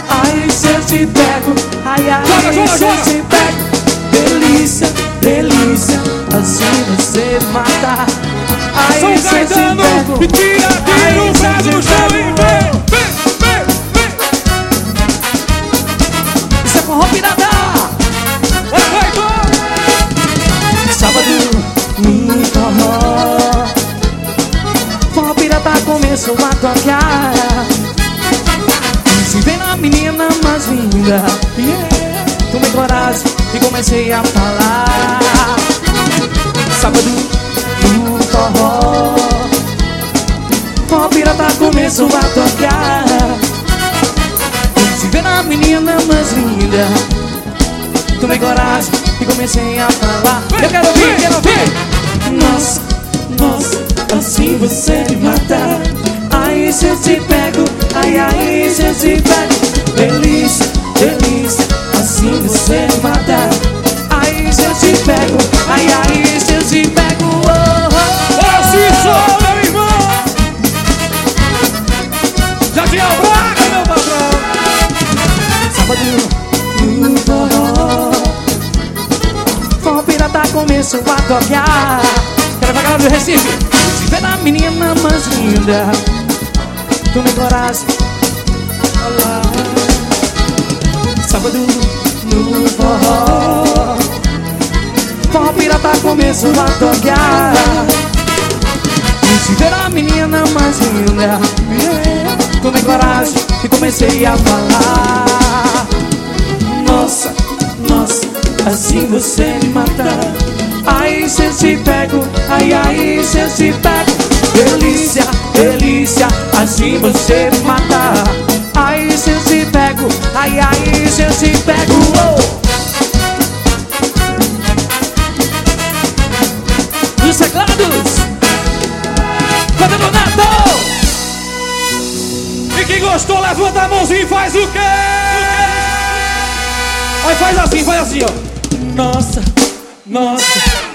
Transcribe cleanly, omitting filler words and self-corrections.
Ai, se eu te pego, ai, ai, se eu te pego. Delícia, delícia, assim você mata. Ai, São se eu te Caetano, pego. e tira o pé do chão e vem. Isso é forró pirata. Sábado no forró, forró pirata começou a tocar. Se vem na menina mais linda, tomei coragem e comecei a falar. Sábado no forró, forró pirata começou a tocar. Se vem na menina mais linda, tomei coragem e comecei a falar. Eu quero ouvir, quero ouvir. Nossa, nossa, assim você me mata. Ai, se eu te pego, ai, ai, se eu te pego. Delícia, delícia, assim você me mata. Ai, se eu te pego, ai, ai, se eu te pego. Oh, oh, oh. Assim sou, meu irmão. Já tinha o braco, meu patrão. Sábado no forró, forró pirata começou a tocar. Quero pra galera do Recife. Se vê na menina mais linda, tomei coragem. Olá. Sábado no forró, forró pirata começou a tocar. Se vê na menina mais linda, tomei coragem e comecei a falar. Nossa, nossa, assim você me mata. Ai, se eu te pego, ai, ai, se eu te pego. Delícia, delícia, assim você me mata. Ai, se eu te pego, ai, ai, se eu te pego. Oh. Os teclados, cadê o Neto? E quem gostou, levanta a mãozinha e faz o quê? Aí faz assim, ó. Nossa, nossa,